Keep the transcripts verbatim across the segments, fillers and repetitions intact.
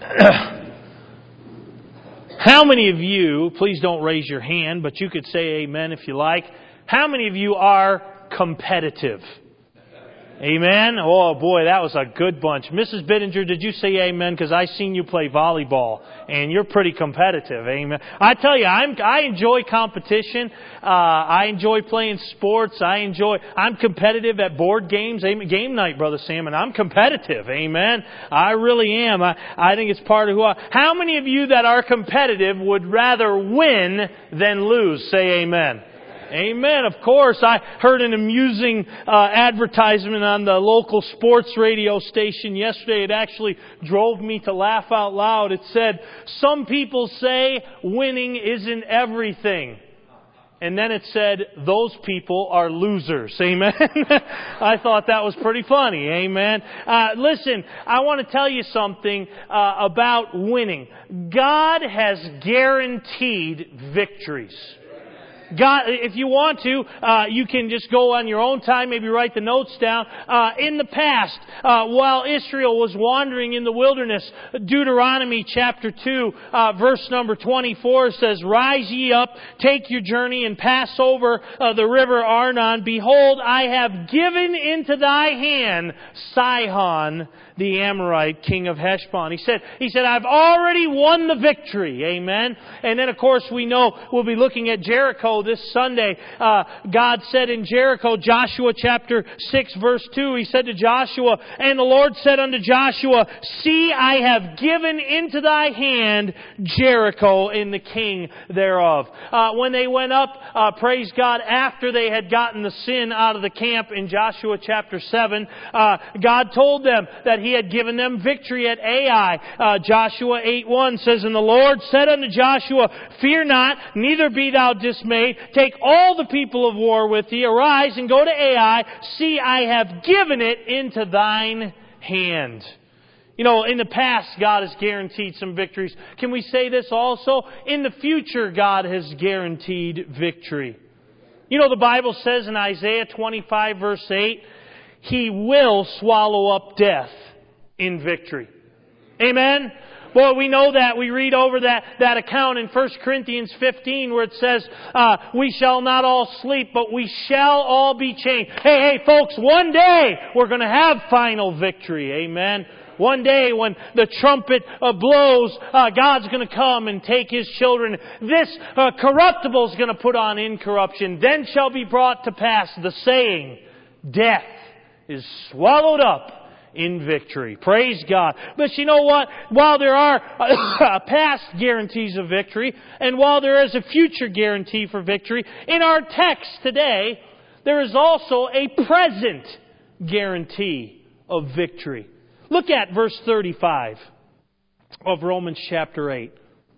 How many of you, please don't raise your hand, but you could say amen if you like. How many of you are competitive? Amen? Oh boy, that was a good bunch. Missus Bittinger, did you say amen? Because I seen you play volleyball, and you're pretty competitive. Amen. I tell you, I'm, I enjoy competition. Uh, I enjoy playing sports. I enjoy, I'm competitive at board games. Amen. Game night, Brother Sam, and I'm competitive. Amen. I really am. I, I think it's part of who I am. How many of you that are competitive would rather win than lose? Say amen. Amen. Of course, I heard an amusing uh, advertisement on the local sports radio station yesterday. It actually drove me to laugh out loud. It said, "Some people say winning isn't everything." And then it said, "Those people are losers." Amen. I thought that was pretty funny. Amen. Uh, listen, I want to tell you something uh, about winning. God has guaranteed victories. God, if you want to, uh, you can just go on your own time, maybe write the notes down. Uh, in the past, uh, while Israel was wandering in the wilderness, Deuteronomy chapter two, uh, verse number twenty-four says, "Rise ye up, take your journey, and pass over uh, the river Arnon. Behold, I have given into thy hand Sihon, the Amorite, king of Heshbon." He said, he said, "I've already won the victory." Amen. And then, of course, we know we'll be looking at Jericho this Sunday. Uh, God said in Jericho, Joshua chapter six, verse two, He said to Joshua, "And the Lord said unto Joshua, See, I have given into thy hand Jericho and the king thereof." Uh, when they went up, uh, praise God, after they had gotten the sin out of the camp in Joshua chapter seven, uh, God told them that He had given them victory at Ai. Uh, Joshua eight one says, "And the Lord said unto Joshua, Fear not, neither be thou dismayed. Take all the people of war with thee. Arise and go to Ai. See, I have given it into thine hand." You know, in the past, God has guaranteed some victories. Can we say this also? In the future, God has guaranteed victory. You know, the Bible says in Isaiah twenty-five, verse eight, He will swallow up death in victory. Amen? Boy, we know that. We read over that, that account in First Corinthians fifteen where it says, uh, "We shall not all sleep, but we shall all be changed." Hey, hey, folks, one day we're going to have final victory. Amen. One day when the trumpet uh, blows, uh, God's going to come and take His children. This uh, corruptible is going to put on incorruption. Then shall be brought to pass the saying, "Death is swallowed up in victory." Praise God. But you know what? While there are uh, past guarantees of victory, and while there is a future guarantee for victory, in our text today, there is also a present guarantee of victory. Look at verse thirty-five of Romans chapter eight.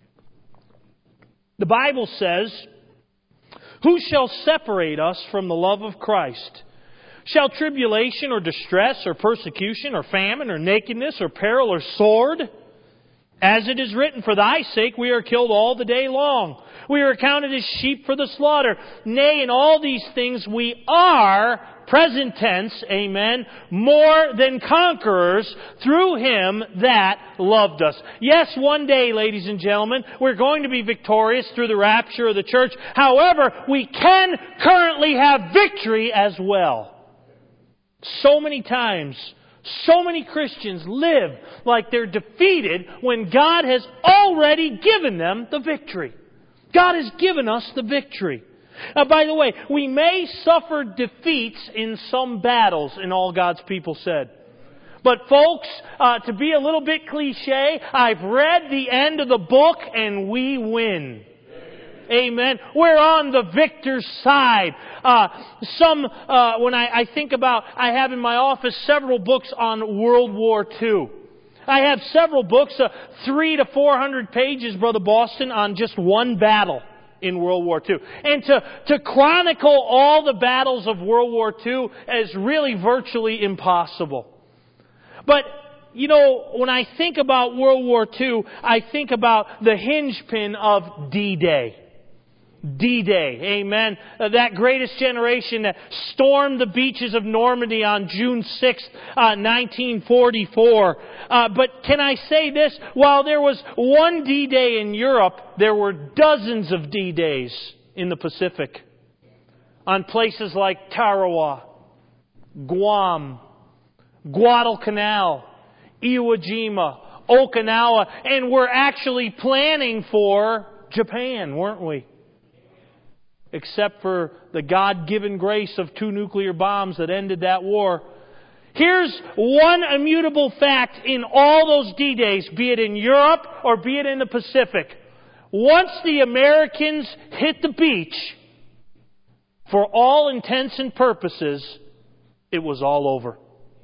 The Bible says, "Who shall separate us from the love of Christ? Shall tribulation or distress or persecution or famine or nakedness or peril or sword? As it is written, For thy sake we are killed all the day long. We are accounted as sheep for the slaughter. Nay, in all these things we are," present tense, amen, "more than conquerors through Him that loved us." Yes, one day, ladies and gentlemen, we're going to be victorious through the rapture of the church. However, we can currently have victory as well. So many times, so many Christians live like they're defeated when God has already given them the victory. God has given us the victory. Uh, by the way, we may suffer defeats in some battles, and all God's people said. But folks, uh, to be a little bit cliche, I've read the end of the book and we win. Amen. We're on the victor's side. Uh, some, uh, when I, I think about, I have in my office several books on World War Two. I have several books, uh, three to four hundred pages, Brother Boston, on just one battle in World War Two. And to, to chronicle all the battles of World War Two is really virtually impossible. But you know, when I think about World War Two, I think about the hinge pin of D-Day. D-Day. Amen. Uh, that greatest generation that stormed the beaches of Normandy on June sixth, uh, nineteen forty-four. Uh, but can I say this? While there was one D-Day in Europe, there were dozens of D-Days in the Pacific. On places like Tarawa, Guam, Guadalcanal, Iwo Jima, Okinawa, and we're actually planning for Japan, weren't we? Except for the God-given grace of two nuclear bombs that ended that war. Here's one immutable fact in all those D-Days, be it in Europe or be it in the Pacific. Once the Americans hit the beach, for all intents and purposes, it was all over.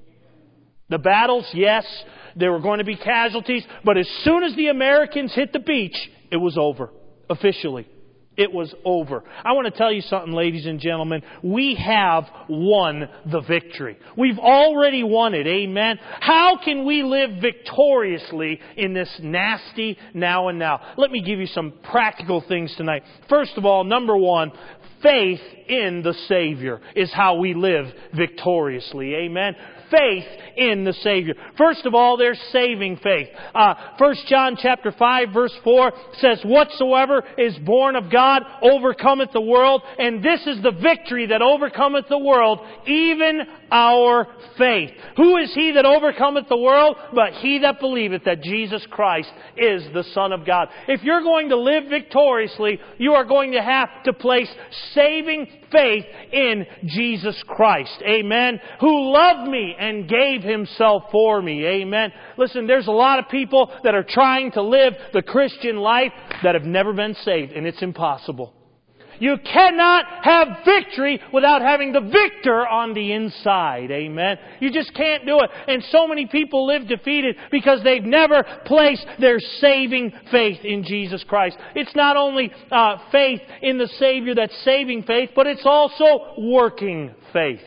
The battles, yes, there were going to be casualties, but as soon as the Americans hit the beach, it was over, officially. It was over. I want to tell you something, ladies and gentlemen. We have won the victory. We've already won it. Amen. How can we live victoriously in this nasty now and now? Let me give you some practical things tonight. First of all, number one, faith in the Savior is how we live victoriously. Amen. Faith in the Savior. First of all, there's saving faith. Uh, First John chapter five verse four says, "Whatsoever is born of God overcometh the world, and this is the victory that overcometh the world, even our faith." Who is he that overcometh the world? But he that believeth that Jesus Christ is the Son of God. If you're going to live victoriously, you are going to have to place saving faith in Jesus Christ. Amen. Who loved me and gave Himself for me. Amen. Listen, there's a lot of people that are trying to live the Christian life that have never been saved, and it's impossible. You cannot have victory without having the victor on the inside. Amen. You just can't do it. And so many people live defeated because they've never placed their saving faith in Jesus Christ. It's not only uh, faith in the Savior that's saving faith, but it's also working faith.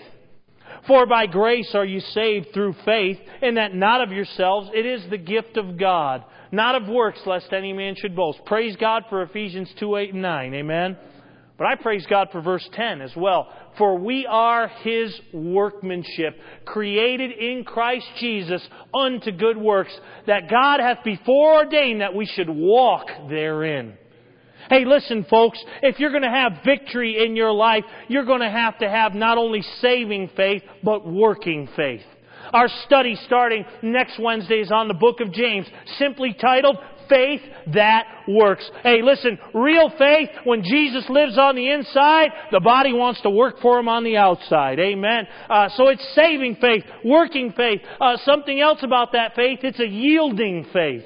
For by grace are you saved through faith, and that not of yourselves, it is the gift of God, not of works, lest any man should boast. Praise God for Ephesians two, eight, and nine. Amen. But I praise God for verse ten as well. For we are His workmanship, created in Christ Jesus unto good works, that God hath before ordained that we should walk therein. Hey, listen, folks, if you're going to have victory in your life, you're going to have to have not only saving faith, but working faith. Our study starting next Wednesday is on the book of James, simply titled, Faith That Works. Hey, listen, real faith, when Jesus lives on the inside, the body wants to work for Him on the outside. Amen. Uh, so it's saving faith, working faith. Uh, something else about that faith, it's a yielding faith.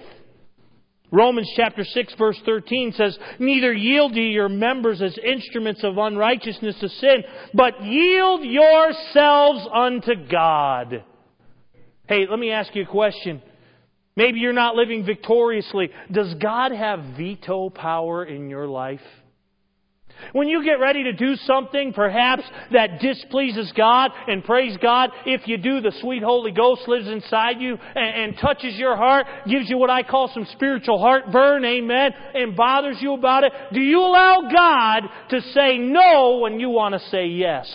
Romans chapter six verse thirteen says, "Neither yield ye your members as instruments of unrighteousness to sin, but yield yourselves unto God." Hey, let me ask you a question. Maybe you're not living victoriously. Does God have veto power in your life? When you get ready to do something, perhaps, that displeases God, and praise God, if you do, the sweet Holy Ghost lives inside you and, and touches your heart, gives you what I call some spiritual heartburn, amen, and bothers you about it. Do you allow God to say no when you want to say yes?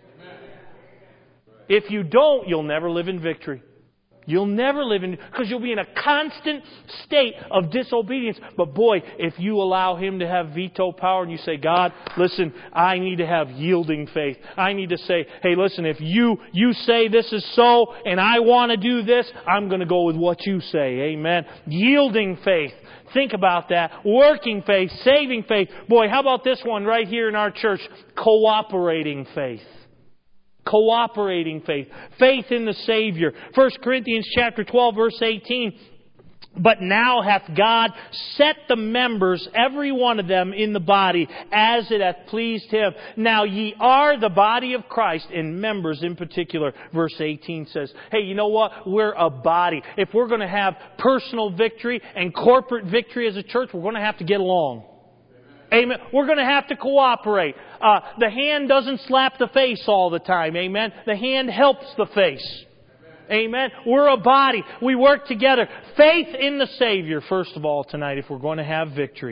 If you don't, you'll never live in victory. You'll never live in, because you'll be in a constant state of disobedience. But boy, if you allow Him to have veto power and you say, God, listen, I need to have yielding faith. I need to say, hey, listen, if you, you say this is so and I want to do this, I'm going to go with what you say. Amen. Yielding faith. Think about that. Working faith, saving faith. Boy, how about this one right here in our church? Cooperating faith. Cooperating faith. Faith in the Savior. First Corinthians chapter twelve verse eighteen. "But now hath God set the members, every one of them, in the body, as it hath pleased Him. Now ye are the body of Christ, and members in particular." Verse eighteen says, hey, you know what? We're a body. If we're going to have personal victory and corporate victory as a church, we're going to have to get along. Amen. We're going to have to cooperate. Uh, the hand doesn't slap the face all the time. Amen. The hand helps the face. Amen. We're a body. We work together. Faith in the Savior, first of all, tonight, if we're going to have victory.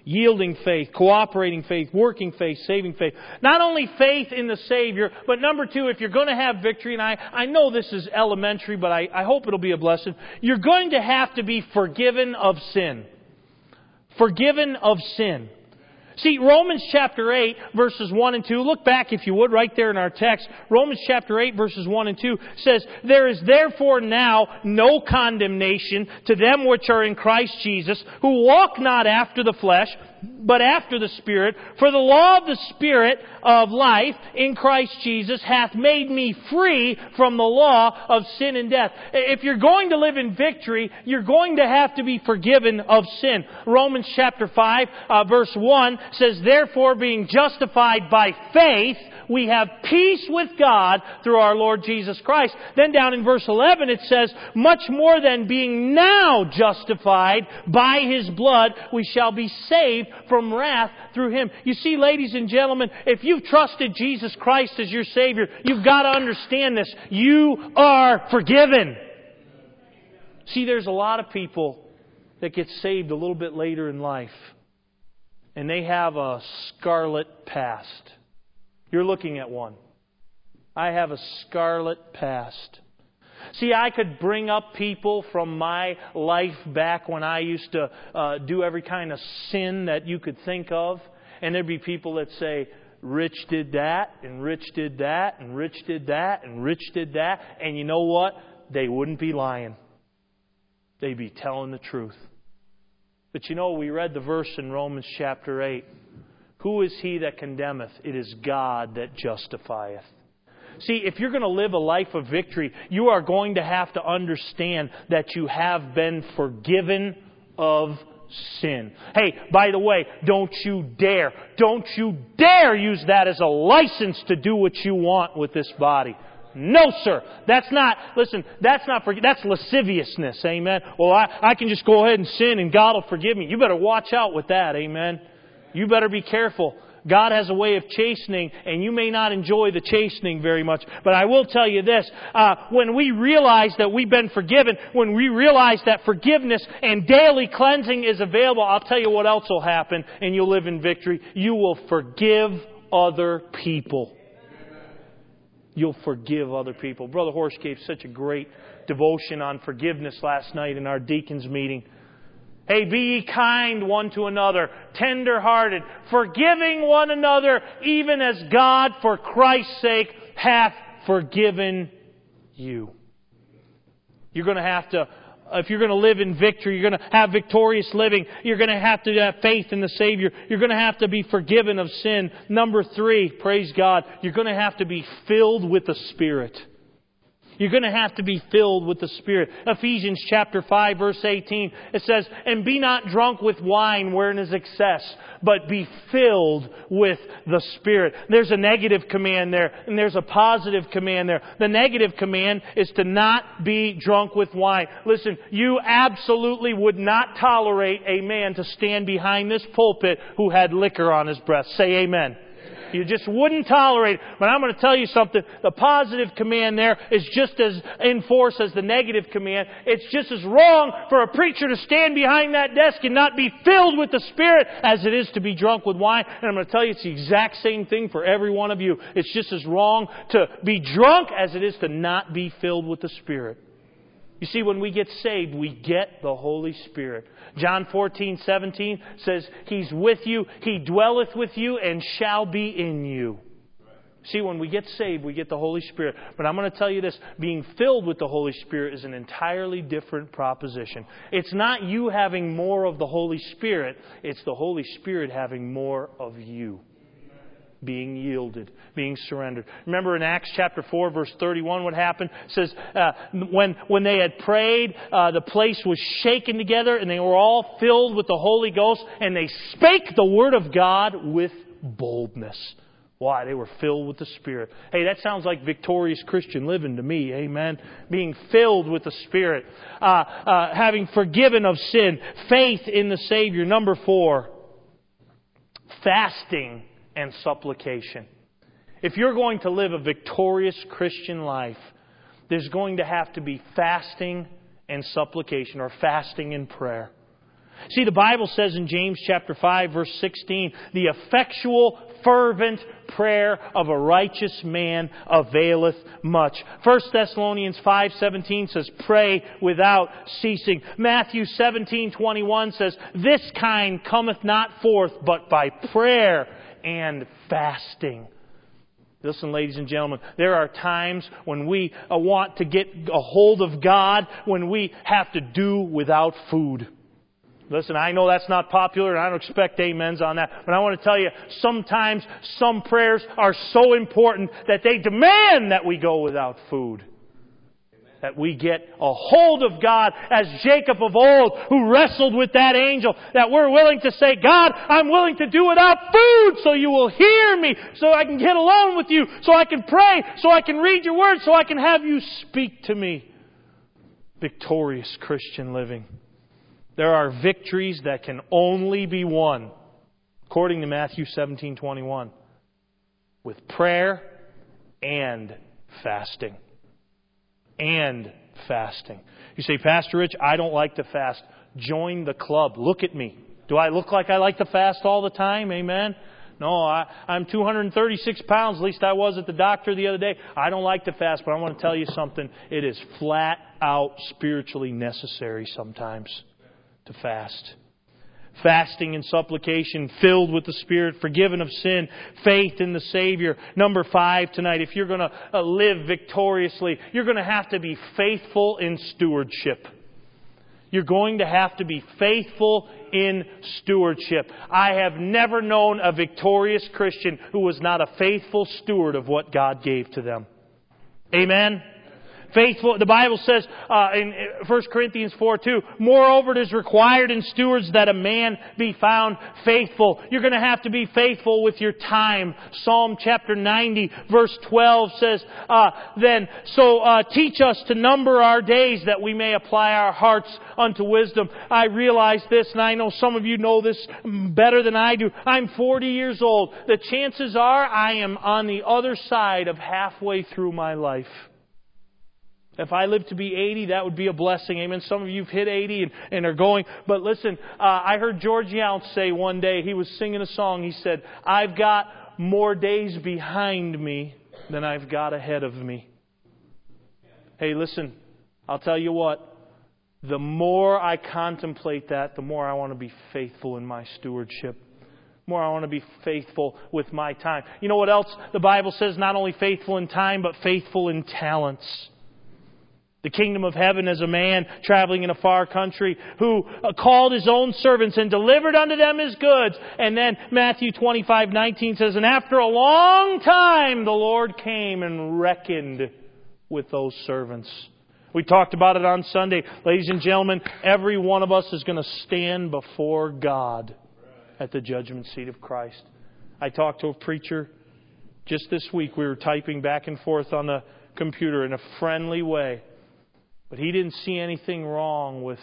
Yielding faith, cooperating faith, working faith, saving faith. Not only faith in the Savior, but number two, if you're going to have victory, and I, I know this is elementary, but I, I hope it'll be a blessing, you're going to have to be forgiven of sin. Forgiven of sin. See, Romans chapter eight, verses one and two, look back if you would, right there in our text. Romans chapter eight, verses one and two says, "There is therefore now no condemnation to them which are in Christ Jesus, who walk not after the flesh, but after the Spirit. For the law of the Spirit of life in Christ Jesus hath made me free from the law of sin and death." If you're going to live in victory, you're going to have to be forgiven of sin. Romans chapter five, uh, verse one says, "Therefore, being justified by faith, we have peace with God through our Lord Jesus Christ." Then down in verse eleven it says, "Much more than being now justified by His blood, we shall be saved from wrath through Him." You see, ladies and gentlemen, if you've trusted Jesus Christ as your Savior, you've got to understand this. You are forgiven. See, there's a lot of people that get saved a little bit later in life, and they have a scarlet past. You're looking at one. I have a scarlet past. See, I could bring up people from my life back when I used to uh, do every kind of sin that you could think of. And there'd be people that say, Rich did that, and Rich did that, and Rich did that, and Rich did that. And you know what? They wouldn't be lying. They'd be telling the truth. But you know, we read the verse in Romans chapter eight. "Who is he that condemneth? It is God that justifieth." See, if you're going to live a life of victory, you are going to have to understand that you have been forgiven of sin. Hey, by the way, don't you dare, don't you dare use that as a license to do what you want with this body. No, sir. That's not, listen, that's not, that's lasciviousness. Amen. Well, I, I can just go ahead and sin and God will forgive me. You better watch out with that. Amen. You better be careful. God has a way of chastening, and you may not enjoy the chastening very much. But I will tell you this, uh, when we realize that we've been forgiven, when we realize that forgiveness and daily cleansing is available, I'll tell you what else will happen, and you'll live in victory. You will forgive other people. You'll forgive other people. Brother Horst gave such a great devotion on forgiveness last night in our deacons meeting. Hey, be ye kind one to another, tender-hearted, forgiving one another, even as God, for Christ's sake, hath forgiven you. You're going to have to, if you're going to live in victory, you're going to have victorious living, you're going to have to have faith in the Savior. You're going to have to be forgiven of sin. Number three, praise God, you're going to have to be filled with the Spirit. You're going to have to be filled with the Spirit. Ephesians chapter five, verse eighteen, it says, "And be not drunk with wine wherein is excess, but be filled with the Spirit." There's a negative command there, and there's a positive command there. The negative command is to not be drunk with wine. Listen, you absolutely would not tolerate a man to stand behind this pulpit who had liquor on his breath. Say amen. You just wouldn't tolerate it. But I'm going to tell you something. The positive command there is just as in force as the negative command. It's just as wrong for a preacher to stand behind that desk and not be filled with the Spirit as it is to be drunk with wine. And I'm going to tell you it's the exact same thing for every one of you. It's just as wrong to be drunk as it is to not be filled with the Spirit. You see, when we get saved, we get the Holy Spirit. John fourteen seventeen says, He's with you, He dwelleth with you, and shall be in you. See, when we get saved, we get the Holy Spirit. But I'm going to tell you this, being filled with the Holy Spirit is an entirely different proposition. It's not you having more of the Holy Spirit, it's the Holy Spirit having more of you. Being yielded, being surrendered. Remember in Acts chapter four, verse thirty-one, what happened? It says, uh, when, when they had prayed, uh, the place was shaken together, and they were all filled with the Holy Ghost, and they spake the word of God with boldness. Why? They were filled with the Spirit. Hey, that sounds like victorious Christian living to me. Amen. Being filled with the Spirit. Uh, uh, having forgiven of sin. Faith in the Savior. Number four, fasting and supplication. If you're going to live a victorious Christian life, there's going to have to be fasting and supplication, or fasting and prayer. See, the Bible says in James chapter five, verse sixteen, the effectual, fervent prayer of a righteous man availeth much. First Thessalonians five seventeen says, pray without ceasing. Matthew seventeen twenty-one says, this kind cometh not forth but by prayer and fasting. Listen, ladies and gentlemen, there are times when we want to get a hold of God, when we have to do without food. Listen, I know that's not popular, and I don't expect amens on that. But I want to tell you, sometimes some prayers are so important that they demand that we go without food. That we get a hold of God as Jacob of old, who wrestled with that angel. That we're willing to say, God, I'm willing to do without food so you will hear me. So I can get alone with you. So I can pray. So I can read your word. So I can have you speak to me. Victorious Christian living. There are victories that can only be won, according to Matthew seventeen twenty-one, with prayer and fasting. And fasting. You say, Pastor Rich, I don't like to fast. Join the club. Look at me. Do I look like I like to fast all the time? Amen? No, I, I'm two hundred thirty-six pounds. At least I was at the doctor the other day. I don't like to fast, but I want to tell you something. It is flat out spiritually necessary sometimes to fast. Fasting and supplication, filled with the Spirit, forgiven of sin, faith in the Savior. Number five tonight, if you're going to uh, live victoriously, you're going to have to be faithful in stewardship. You're going to have to be faithful in stewardship. I have never known a victorious Christian who was not a faithful steward of what God gave to them. Amen? Faithful, the Bible says uh, in First Corinthians four two, moreover it is required in stewards that a man be found faithful. You're going to have to be faithful with your time. Psalm chapter ninety verse twelve says, uh, then, so uh, teach us to number our days that we may apply our hearts unto wisdom. I realize this, and I know some of you know this better than I do. I'm forty years old. The chances are I am on the other side of halfway through my life. If I live to be eighty, that would be a blessing. Amen. Some of you have hit eighty and, and are going. But listen, uh, I heard George Younce say one day, he was singing a song. He said, I've got more days behind me than I've got ahead of me. Hey, listen, I'll tell you what. The more I contemplate that, the more I want to be faithful in my stewardship. The more I want to be faithful with my time. You know what else? The Bible says not only faithful in time, but faithful in talents. The kingdom of heaven is a man traveling in a far country who called his own servants and delivered unto them his goods. And then Matthew twenty-five nineteen says, and after a long time the Lord came and reckoned with those servants. We talked about it on Sunday. Ladies and gentlemen, every one of us is going to stand before God at the judgment seat of Christ. I talked to a preacher just this week. We were typing back and forth on the computer in a friendly way. But he didn't see anything wrong with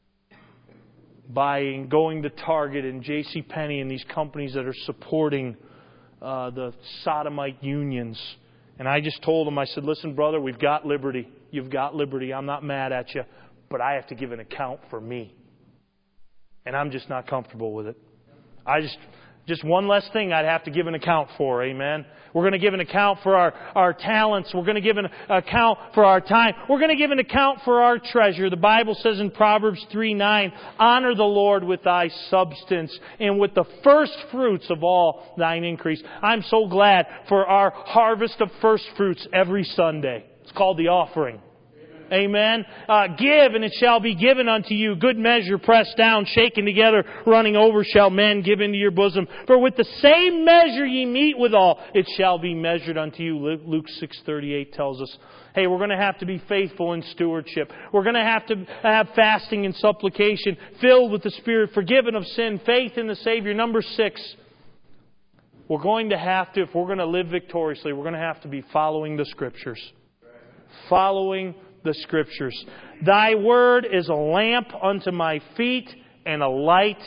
buying, going to Target and JCPenney and these companies that are supporting uh, the sodomite unions. And I just told him, I said, listen, brother, we've got liberty. You've got liberty. I'm not mad at you. But I have to give an account for me. And I'm just not comfortable with it. I just... Just one less thing I'd have to give an account for, amen? We're going to give an account for our, our talents. We're going to give an account for our time. We're going to give an account for our treasure. The Bible says in Proverbs three nine, honor the Lord with thy substance and with the first fruits of all thine increase. I'm so glad for our harvest of first fruits every Sunday. It's called the offering. Amen. Uh, give, and it shall be given unto you. Good measure, pressed down, shaken together, running over, shall men give into your bosom. For with the same measure ye meet withal, it shall be measured unto you. Luke six thirty-eight tells us. Hey, we're going to have to be faithful in stewardship. We're going to have to have fasting and supplication, filled with the Spirit, forgiven of sin, faith in the Savior. Number six, we're going to have to, if we're going to live victoriously, we're going to have to be following the Scriptures. Following the Scriptures. Thy word is a lamp unto my feet and a light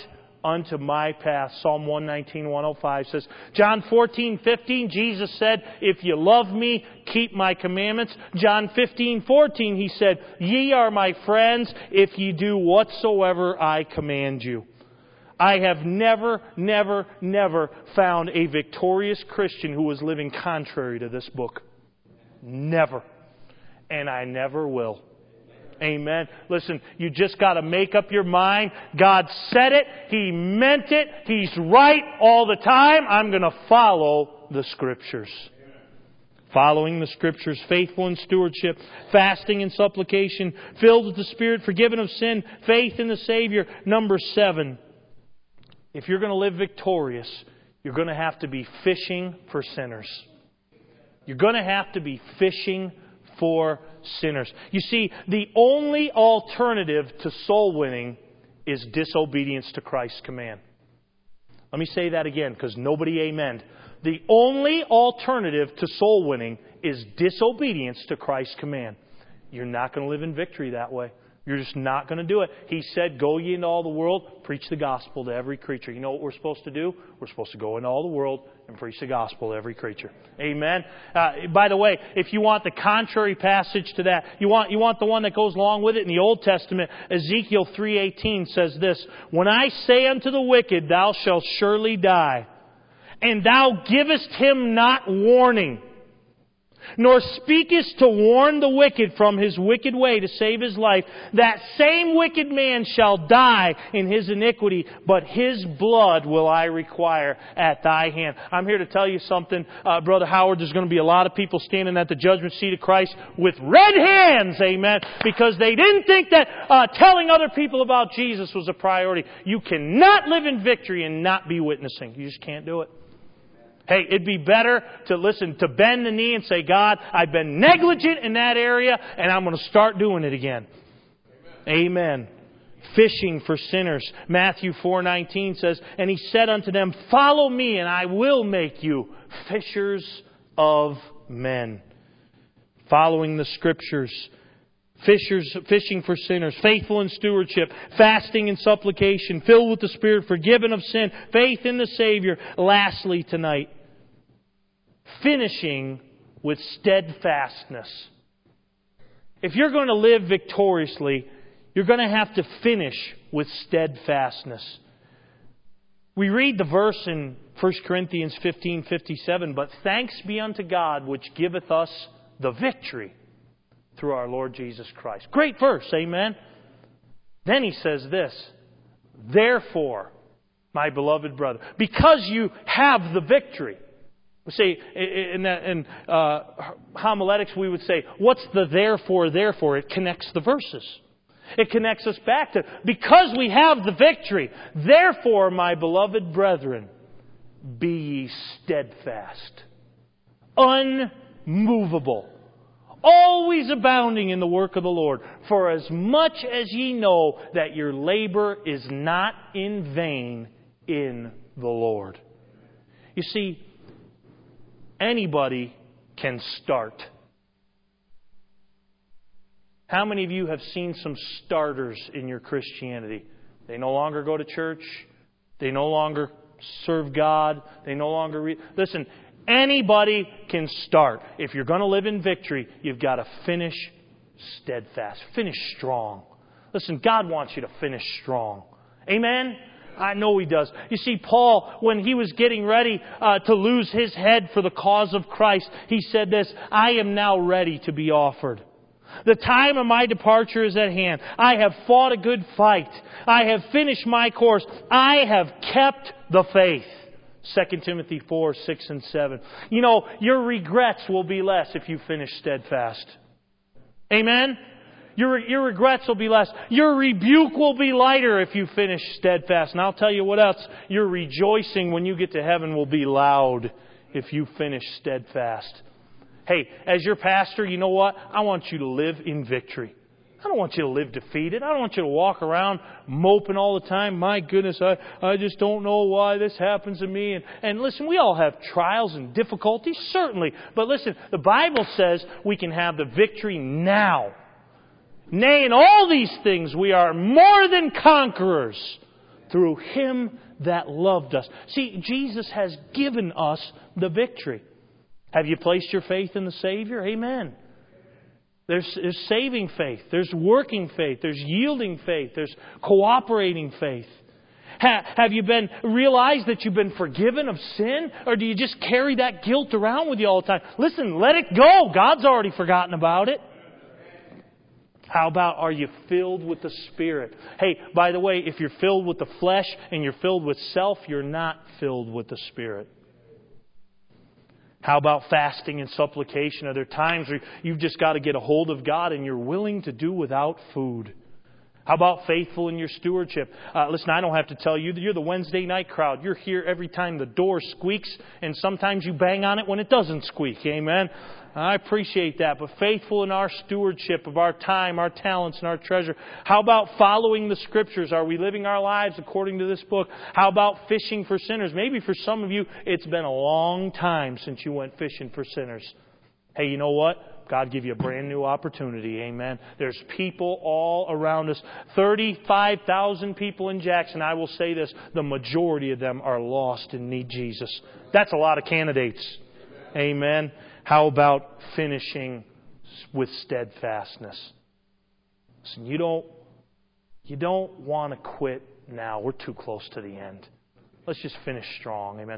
unto my path. Psalm one nineteen, one oh five says, John fourteen, fifteen, Jesus said, if you love me, keep my commandments. John fifteen, fourteen, He said, ye are my friends if ye do whatsoever I command you. I have never, never, never found a victorious Christian who was living contrary to this book. Never. And I never will. Amen. Listen, you just got to make up your mind. God said it. He meant it. He's right all the time. I'm going to follow the Scriptures. Following the Scriptures, faithful in stewardship, fasting and supplication, filled with the Spirit, forgiven of sin, faith in the Savior. Number seven, if you're going to live victorious, you're going to have to be fishing for sinners. You're going to have to be fishing for sinners. You see, the only alternative to soul winning is disobedience to Christ's command. Let me say that again, because nobody amened. The only alternative to soul winning is disobedience to Christ's command. You're not going to live in victory that way. You're just not going to do it. He said, go ye into all the world, preach the gospel to every creature. You know what we're supposed to do? We're supposed to go into all the world and preach the gospel to every creature. Amen. Uh, by the way, if you want the contrary passage to that, you want you want the one that goes along with it in the Old Testament, Ezekiel three eighteen says this, when I say unto the wicked, thou shalt surely die, and thou givest him not warning, nor speakest to warn the wicked from his wicked way to save his life, that same wicked man shall die in his iniquity, but his blood will I require at thy hand. I'm here to tell you something, uh, Brother Howard. There's going to be a lot of people standing at the judgment seat of Christ with red hands, amen, because they didn't think that uh, telling other people about Jesus was a priority. You cannot live in victory and not be witnessing. You just can't do it. Hey, it'd be better to listen, to bend the knee and say, God, I've been negligent in that area and I'm going to start doing it again. Amen. Amen. Fishing for sinners. Matthew four nineteen says, and He said unto them, follow me and I will make you fishers of men. Following the Scriptures. Fishers, fishing for sinners, faithful in stewardship, fasting and supplication, filled with the Spirit, forgiven of sin, faith in the Savior. Lastly tonight, finishing with steadfastness. If you're going to live victoriously, you're going to have to finish with steadfastness. We read the verse in First Corinthians fifteen fifty-seven, but thanks be unto God which giveth us the victory through our Lord Jesus Christ. Great verse, amen? Then he says this, therefore, my beloved brother, because you have the victory. We say, in, that, in uh, homiletics we would say, what's the therefore, therefore? It connects the verses. It connects us back to, because we have the victory, therefore, my beloved brethren, be ye steadfast, unmovable, always abounding in the work of the Lord, for as much as ye know that your labor is not in vain in the Lord. You see, anybody can start. How many of you have seen some starters in your Christianity? They no longer go to church. They no longer serve God. They no longer read. Listen, anybody can start. If you're going to live in victory, you've got to finish steadfast. Finish strong. Listen, God wants you to finish strong. Amen? I know He does. You see, Paul, when he was getting ready uh, to lose his head for the cause of Christ, he said this, I am now ready to be offered. The time of my departure is at hand. I have fought a good fight. I have finished my course. I have kept the faith. Second Timothy four, six, and seven. You know, your regrets will be less if you finish steadfast. Amen? Your, your regrets will be less. Your rebuke will be lighter if you finish steadfast. And I'll tell you what else. Your rejoicing when you get to heaven will be loud if you finish steadfast. Hey, as your pastor, you know what? I want you to live in victory. I don't want you to live defeated. I don't want you to walk around moping all the time. My goodness, I, I just don't know why this happens to me. And, and listen, we all have trials and difficulties, certainly. But listen, the Bible says we can have the victory now. Nay, in all these things we are more than conquerors through Him that loved us. See, Jesus has given us the victory. Have you placed your faith in the Savior? Amen. There's, there's saving faith. There's working faith. There's yielding faith. There's cooperating faith. Ha, have you been realized that you've been forgiven of sin? Or do you just carry that guilt around with you all the time? Listen, let it go. God's already forgotten about it. How about, are you filled with the Spirit? Hey, by the way, if you're filled with the flesh and you're filled with self, you're not filled with the Spirit. How about fasting and supplication? Are there times where you've just got to get a hold of God and you're willing to do without food? How about faithful in your stewardship? Uh, listen, I don't have to tell you, you're the Wednesday night crowd. You're here every time the door squeaks, and sometimes you bang on it when it doesn't squeak. Amen? I appreciate that. But faithful in our stewardship of our time, our talents, and our treasure. How about following the Scriptures? Are we living our lives according to this book? How about fishing for sinners? Maybe for some of you, it's been a long time since you went fishing for sinners. Hey, you know what? God give you a brand new opportunity. Amen. There's people all around us. thirty-five thousand people in Jackson. I will say this. The majority of them are lost and need Jesus. That's a lot of candidates. Amen. How about finishing with steadfastness? Listen, you don't, you don't want to quit now. We're too close to the end. Let's just finish strong. Amen.